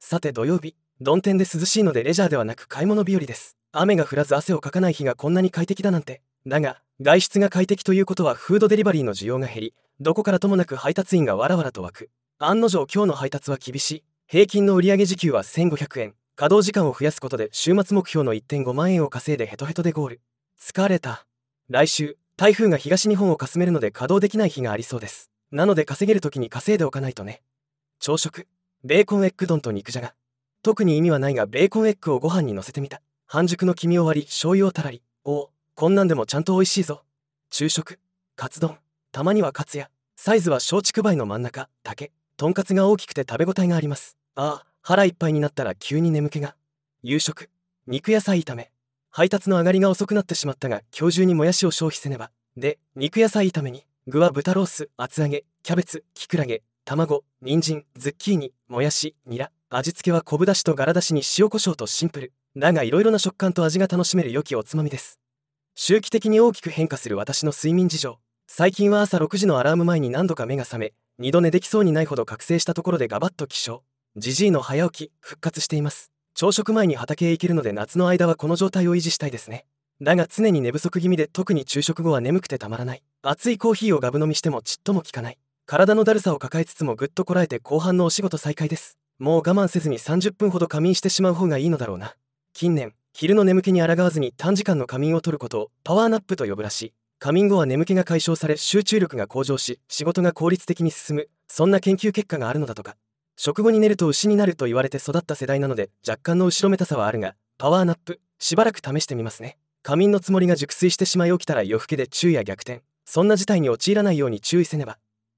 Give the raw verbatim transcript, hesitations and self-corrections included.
さて土曜日、曇天で涼しいのでレジャーではなく買い物日和です。雨が降らず汗をかかない日がこんなに快適だなんて。だが、外出が快適ということはフードデリバリーの需要が減り、どこからともなく配達員がわらわらと湧く。案の定今日の配達は厳しい。平均の売上時給はせんごひゃくえん。稼働時間を増やすことで週末目標の いってんごまん円を稼いでヘトヘトでゴール。疲れた。来週、台風が東日本をかすめるので稼働できない日がありそうです。なので稼げる時に稼いでおかないとね。朝食、ベーコンエッグ丼と肉じゃが。特に意味はないがベーコンエッグをご飯に乗せてみた。半熟の黄身を割り醤油をたらり。おお、こんなんでもちゃんと美味しいぞ。昼食、カツ丼、たまにはカツや。サイズは松竹梅の真ん中、竹。とんかつが大きくて食べ応えがあります。ああ、腹いっぱいになったら急に眠気が。夕食、肉野菜炒め。配達の上がりが遅くなってしまったが今日中にもやしを消費せねば。で、肉野菜炒めに具は豚ロース、厚揚げ、キャベツ、キクラゲ、卵、人参、ズッキーニ、もやし、ニラ。味付けは昆布だしとガラだしに塩コショウとシンプル。だがいろいろな食感と味が楽しめる良きおつまみです。周期的に大きく変化する私の睡眠事情。最近は朝ろくじのアラーム前に何度か目が覚め、二度寝できそうにないほど覚醒したところでガバッと起床。ジジイの早起き復活しています。朝食前に畑へ行けるので夏の間はこの状態を維持したいですね。だが常に寝不足気味で特に昼食後は眠くてたまらない。熱いコーヒーをガブ飲みしてもちっとも効かない。体のだるさを抱えつつもぐっとこらえて後半のお仕事再開です。もう我慢せずにさんじゅっぷんほど仮眠してしまう方がいいのだろうな。近年、昼の眠気に抗わずに短時間の仮眠を取ることをパワーナップと呼ぶらしい。仮眠後は眠気が解消され集中力が向上し仕事が効率的に進む、そんな研究結果があるのだとか。食後に寝ると牛になると言われて育った世代なので若干の後ろめたさはあるが、パワーナップしばらく試してみますね。仮眠のつもりが熟睡してしまい起きたら夜更けで昼夜逆転。そんな事態に陥らないように注意せねば。